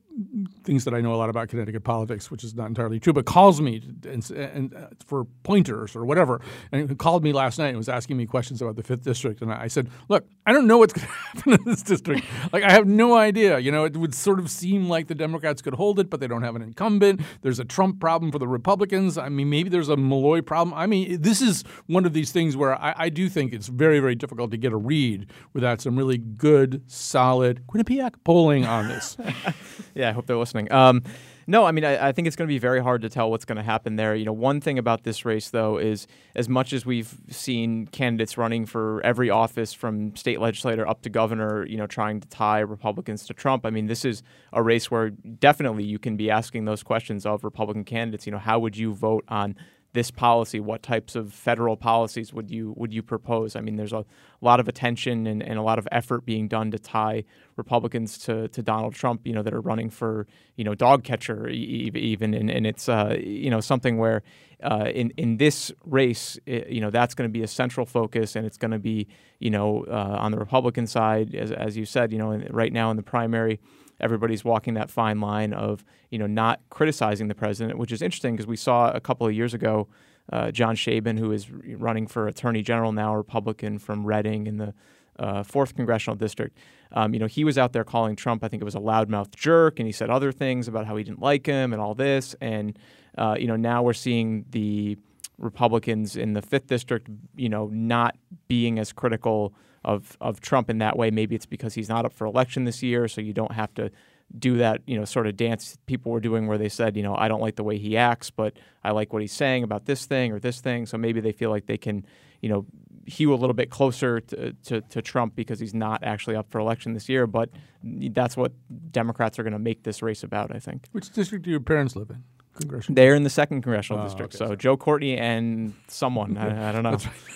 thinks that I know a lot about Connecticut politics, which is not entirely true, but calls me and, and uh, for pointers or whatever. And he called me last night and was asking me questions about the fifth District. And I said, look, I don't know what's going to happen in this district. Like, I have no idea. You know, it would sort of seem like the Democrats could hold it, but they don't have an incumbent. There's a Trump problem for the Republicans. I mean, maybe there's a Malloy problem. I mean, this is one of these things where I, I do think it's very, very difficult to get a read without some really good, solid Quinnipiac polling on this. Yeah, I hope they're listening. Um, no, I mean, I, I think it's going to be very hard to tell what's going to happen there. You know, one thing about this race, though, is as much as we've seen candidates running for every office from state legislator up to governor, you know, trying to tie Republicans to Trump, I mean, this is a race where definitely you can be asking those questions of Republican candidates. You know, how would you vote on this policy? What types of federal policies would you would you propose? I mean, there's a lot of attention and, and a lot of effort being done to tie Republicans to, to Donald Trump, you know, that are running for, you know, dog catcher e- even. And, and it's, uh, you know, something where uh, in, in this race, it, you know, that's going to be a central focus, and it's going to be, you know, uh, on the Republican side, as, as you said, you know, in, right now in the primary, everybody's walking that fine line of, you know, not criticizing the president, which is interesting because we saw a couple of years ago uh, John Shaben, who is running for attorney general now, a Republican from Reading in the uh, fourth congressional district. Um, you know, he was out there calling Trump, I think it was a loudmouth jerk, and he said other things about how he didn't like him and all this. And, uh, you know, now we're seeing the Republicans in the fifth district, you know, not being as critical of of Trump in that way. Maybe it's because he's not up for election this year, so you don't have to do that, you know, sort of dance people were doing where they said, you know, I don't like the way he acts, but I like what he's saying about this thing or this thing. So maybe they feel like they can, you know, hew a little bit closer to, to, to Trump because he's not actually up for election this year. But that's what Democrats are going to make this race about, I think. Which district do your parents live in? Congressional. They're in the second congressional Oh, district. okay, so sorry. Joe Courtney and someone, I, I don't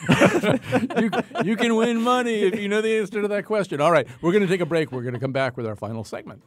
know. you, you can win money if you know the answer to that question. All right, we're going to take a break. We're going to come back with our final segment.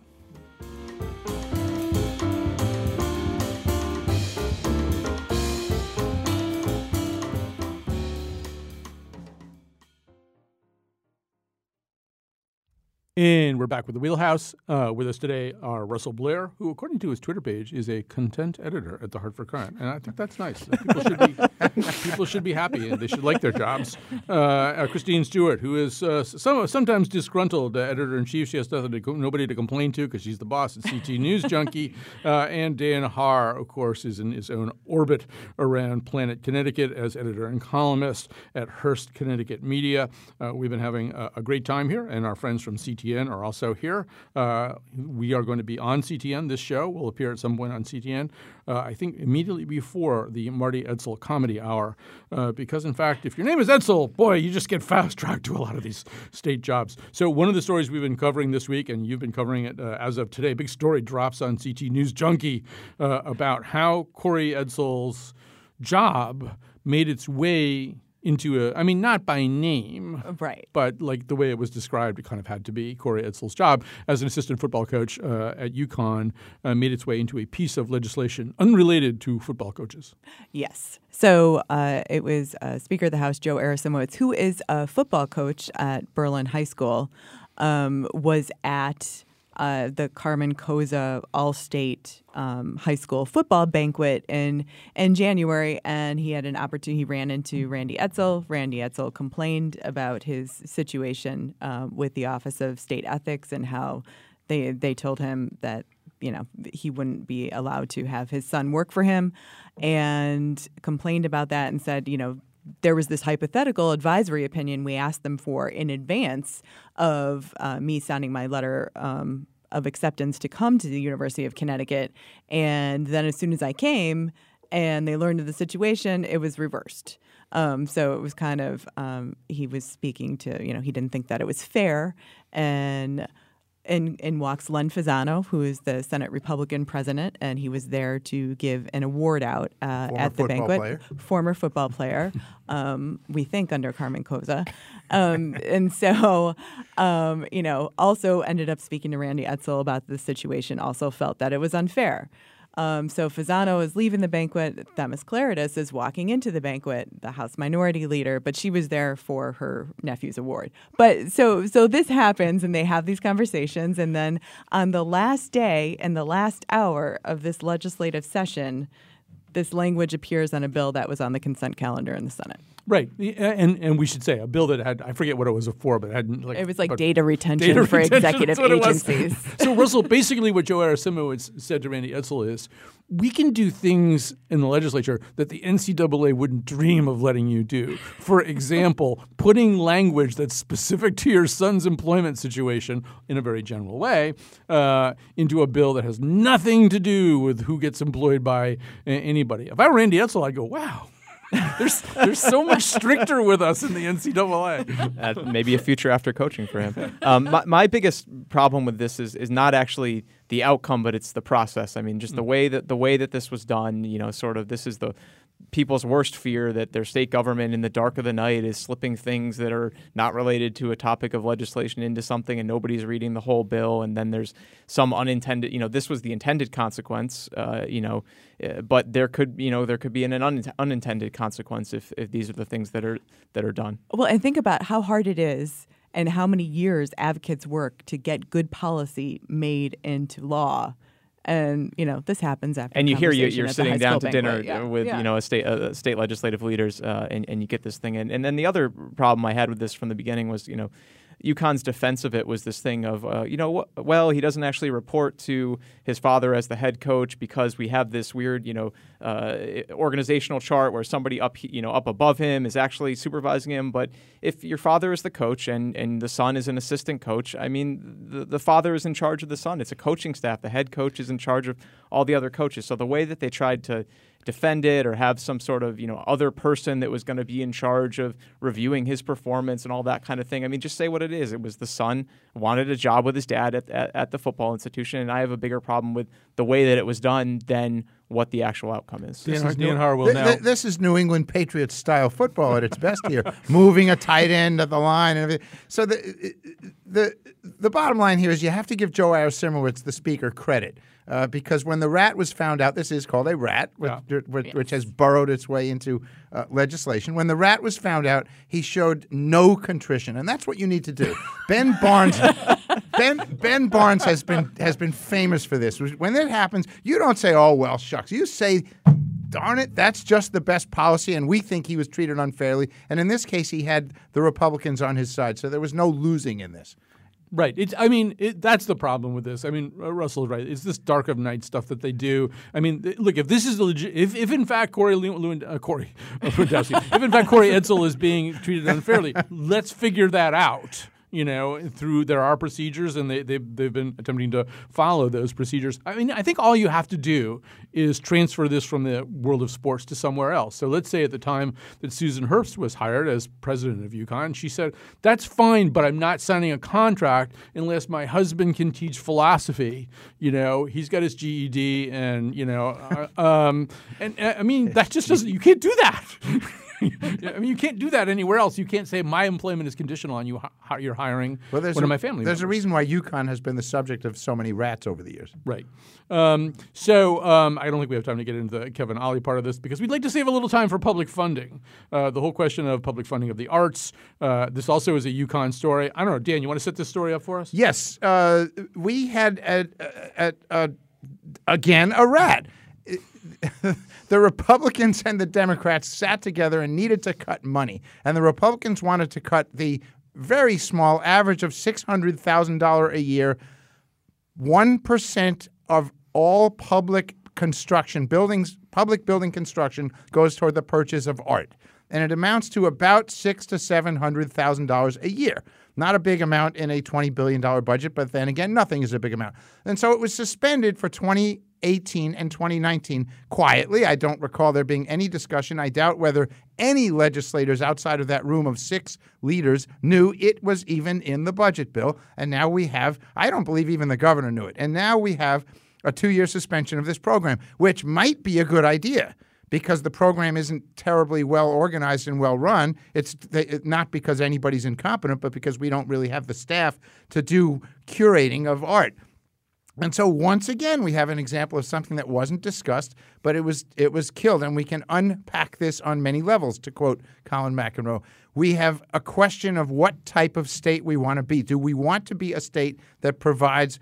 And we're back with the Wheelhouse. Uh, with us today are Russell Blair, who, according to his Twitter page, is a content editor at the Hartford Courant, and I think that's nice. People should be people should be happy, and they should like their jobs. Uh, uh, Christine Stewart, who is uh, some, sometimes disgruntled uh, editor in chief, she has nothing to, nobody to complain to because she's the boss at C T News Junkie. Uh, and Dan Haar, of course, is in his own orbit around Planet Connecticut as editor and columnist at Hearst Connecticut Media. Uh, we've been having a, a great time here, and our friends from C T C T N are also here. Uh, we are going to be on C T N. This show will appear at some point on C T N, uh, I think immediately before the Marty Edsel Comedy Hour, uh, because, in fact, if your name is Edsel, boy, you just get fast-tracked to a lot of these state jobs. So one of the stories we've been covering this week, and you've been covering it uh, as of today, big story drops on C T News Junkie uh, about how Corey Edsel's job made its way into a, I mean, not by name, right, but like the way it was described, it kind of had to be. Corey Edsel's job as an assistant football coach uh, at UConn uh, made its way into a piece of legislation unrelated to football coaches. Yes. So uh, it was uh, Speaker of the House Joe Arasimowicz, who is a football coach at Berlin High School, um, was at Uh, the Carmen Koza All-State um, High School football banquet in in January, and he had an opportunity. He ran into Randy Edsel. Randy Edsel complained about his situation uh, with the Office of State Ethics and how they they told him that you know he wouldn't be allowed to have his son work for him, and complained about that and said, you know. There was this hypothetical advisory opinion we asked them for in advance of uh, me signing my letter um, of acceptance to come to the University of Connecticut. And then as soon as I came and they learned of the situation, it was reversed. Um, so it was kind of, um, he was speaking to, you know, he didn't think that it was fair. And In, in walks Len Fasano, who is the Senate Republican president, and he was there to give an award out uh, at the banquet. Player. Former football player, um, we think under Carmen Koza. Um, and so, um, you know, also ended up speaking to Randy Edsel about the situation, also felt that it was unfair. Um, so Fasano is leaving the banquet. Themis Klarides is walking into the banquet, the House Minority Leader, but she was there for her nephew's award. But so so this happens, and they have these conversations, and then on the last day and the last hour of this legislative session, this language appears on a bill that was on the consent calendar in the Senate. Right, and and we should say a bill that had, I forget what it was for, but it had like it was like data retention data for retention, executive agencies. So Russell, basically what Joe Arasimowicz said to Randy Edsel is, we can do things in the legislature that the N C double A wouldn't dream of letting you do. For example, putting language that's specific to your son's employment situation in a very general way uh, into a bill that has nothing to do with who gets employed by anybody. If I were Randy Edsel, I'd go, wow. There's there's so much stricter with us in the N C double A. Uh, maybe a future after coaching for him. Um, my, my biggest problem with this is is not actually the outcome, but it's the process. I mean, just the way that the way that this was done. You know, sort of this is the people's worst fear, that their state government in the dark of the night is slipping things that are not related to a topic of legislation into something, and nobody's reading the whole bill, and then there's some unintended, you know, this was the intended consequence, uh, you know, uh, but there could, you know, there could be an un- unintended consequence if, if these are the things that are that are done. Well, and think about how hard it is and how many years advocates work to get good policy made into law. And, you know, this happens after And you hear you, you're at the sitting high down school to dinner banquet. Yeah. with, Yeah. you know, a state uh, state legislative leaders, uh, and, and you get this thing. And, and then the other problem I had with this from the beginning was, you know, UConn's defense of it was this thing of, uh, you know, wh- well, he doesn't actually report to his father as the head coach because we have this weird, you know, uh, organizational chart where somebody up, you know, up above him is actually supervising him. But if your father is the coach and, and the son is an assistant coach, I mean, the, the father is in charge of the son. It's a coaching staff. The head coach is in charge of all the other coaches. So the way that they tried to defend it or have some sort of, you know, other person that was going to be in charge of reviewing his performance and all that kind of thing. I mean, just say what it is. It was the son wanted a job with his dad at, at, at the football institution, and I have a bigger problem with the way that it was done than what the actual outcome is. Dan, is Dan New- Har will th- now. th- this is New England Patriots style football at its best here, moving a tight end at the line and everything. So the the the bottom line here is you have to give Joe Arasimowicz, the speaker, credit. Uh, because when the rat was found out, this is called a rat, which, Yeah. which, which has burrowed its way into uh, legislation. When the rat was found out, he showed no contrition, and that's what you need to do. Ben Barnes, Ben Ben Barnes has been has been famous for this. When that happens, you don't say, "Oh well, shucks." You say, "Darn it, that's just the best policy," and we think he was treated unfairly. And in this case, he had the Republicans on his side, so there was no losing in this. Right. It's. I mean, it, that's the problem with this. I mean, uh, Russell's right. It's this dark of night stuff that they do. I mean, th- look, if this is the legit, if, if in fact Corey Lewin, uh, Corey, uh, if in fact Corey Edsel is being treated unfairly, let's figure that out. You know, through there are procedures, and they they've, they've been attempting to follow those procedures. I mean, I think all you have to do is transfer this from the world of sports to somewhere else. So let's say at the time that Susan Herbst was hired as president of UConn, she said, "That's fine, but I'm not signing a contract unless my husband can teach philosophy." You know, he's got his G E D, and you know, uh, um, and uh, I mean, that just doesn't. You can't do that. I mean, you can't do that anywhere else. You can't say my employment is conditional on you. Hi- you're hiring well, one a, of my family There's members. a reason why UConn has been the subject of so many rats over the years. Right. Um, so um, I don't think we have time to get into the Kevin Ollie part of this because we'd like to save a little time for public funding. Uh, the whole question of public funding of the arts. Uh, this also is a UConn story. I don't know, Dan, you want to set this story up for us? Yes. Uh, we had, at, at, uh, again, a rat. The Republicans and the Democrats sat together and needed to cut money. And the Republicans wanted to cut the very small average of six hundred thousand dollars a year, one percent of all public construction, buildings, public building construction goes toward the purchase of art. And it amounts to about six to seven hundred thousand dollars a year. Not a big amount in a twenty billion dollars budget, but then again, nothing is a big amount. And so it was suspended for twenty eighteen and twenty nineteen quietly. I don't recall there being any discussion. I doubt whether any legislators outside of that room of six leaders knew it was even in the budget bill. And now we have, I don't believe even the governor knew it. And now we have a two-year suspension of this program, which might be a good idea because the program isn't terribly well organized and well run. It's not because anybody's incompetent, but because we don't really have the staff to do curating of art. And so once again, we have an example of something that wasn't discussed, but it was it was killed. And we can unpack this on many levels, to quote Colin McEnroe. We have a question of what type of state we want to be. Do we want to be a state that provides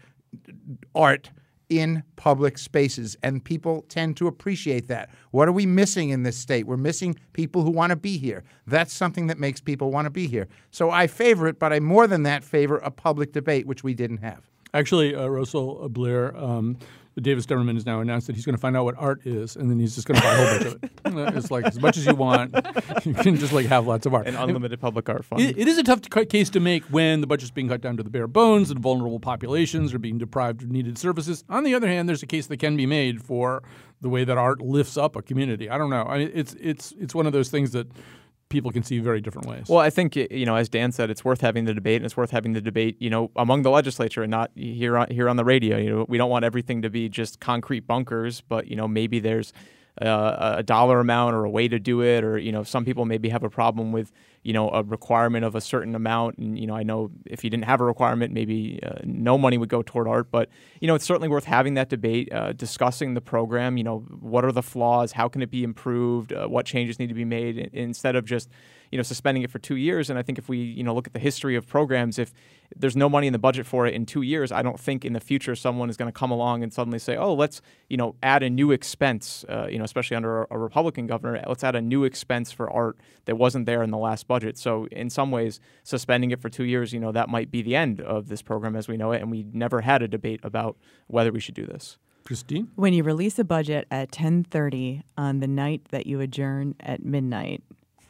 art in public spaces? And people tend to appreciate that. What are we missing in this state? We're missing people who want to be here. That's something that makes people want to be here. So I favor it, but I more than that favor a public debate, which we didn't have. Actually, uh, Russell Blair, um, Davis Demerman has now announced that he's going to find out what art is, and then he's just going to buy a whole bunch of it. It's like as much as you want, you can just like have lots of art. An unlimited public art fund. It, it is a tough to case to make when the budget's being cut down to the bare bones and vulnerable populations are being deprived of needed services. On the other hand, there's a case that can be made for the way that art lifts up a community. I don't know. I mean, it's it's it's one of those things that people can see very different ways. Well, I think, you know, as Dan said, it's worth having the debate, and it's worth having the debate, you know, among the legislature and not here on, here on the radio. You know, we don't want everything to be just concrete bunkers, but, you know, maybe there's uh, a dollar amount or a way to do it, or, you know, some people maybe have a problem with, you know, a requirement of a certain amount. And, you know, I know if you didn't have a requirement, maybe uh, no money would go toward art. But, you know, it's certainly worth having that debate, uh, discussing the program. You know, what are the flaws? How can it be improved? Uh, what changes need to be made instead of just, you know, suspending it for two years. And I think if we, you know, look at the history of programs, if there's no money in the budget for it in two years, I don't think in the future someone is going to come along and suddenly say, oh, let's, you know, add a new expense, uh, you know, especially under a, a Republican governor, let's add a new expense for art that wasn't there in the last budget. So in some ways, suspending it for two years, you know, that might be the end of this program as we know it. And we never had a debate about whether we should do this. Christine? When you release a budget at ten thirty on the night that you adjourn at midnight,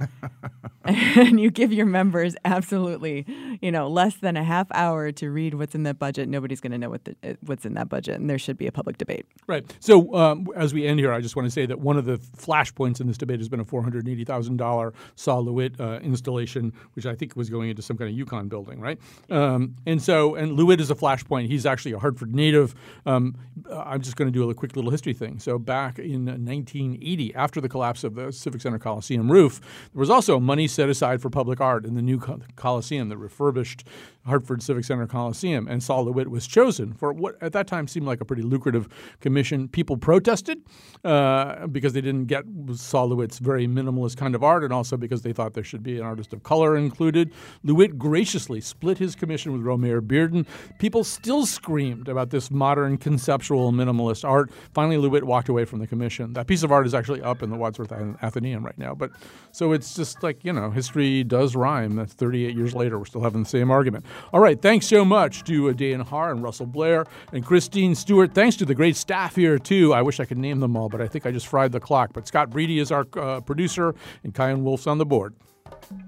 and you give your members absolutely, you know, less than a half hour to read what's in that budget, nobody's going to know what the, what's in that budget, and there should be a public debate. Right. So um, as we end here, I just want to say that one of the flashpoints in this debate has been a four hundred eighty thousand dollars Saul LeWitt uh, installation, which I think was going into some kind of UConn building, right? Um, and so, and LeWitt is a flashpoint. He's actually a Hartford native. Um, I'm just going to do a quick little history thing. So back in nineteen eighty, after the collapse of the Civic Center Coliseum roof, there was also a money space set aside for public art in the new Co- Coliseum, the refurbished Hartford Civic Center Coliseum, and Sol LeWitt was chosen for what at that time seemed like a pretty lucrative commission. People protested uh, because they didn't get Sol LeWitt's very minimalist kind of art, and also because they thought there should be an artist of color included. LeWitt graciously split his commission with Romare Bearden. People still screamed about this modern conceptual minimalist art. Finally, LeWitt walked away from the commission. That piece of art is actually up in the Wadsworth Atheneum right now. But so it's just like, you know, history does rhyme. That's thirty-eight years later. We're still having the same argument. All right. Thanks so much to uh, Dan Haar and Russell Blair and Christine Stewart. Thanks to the great staff here, too. I wish I could name them all, but I think I just fried the clock. But Scott Breedy is our uh, producer, and Kyan Wolf's on the board.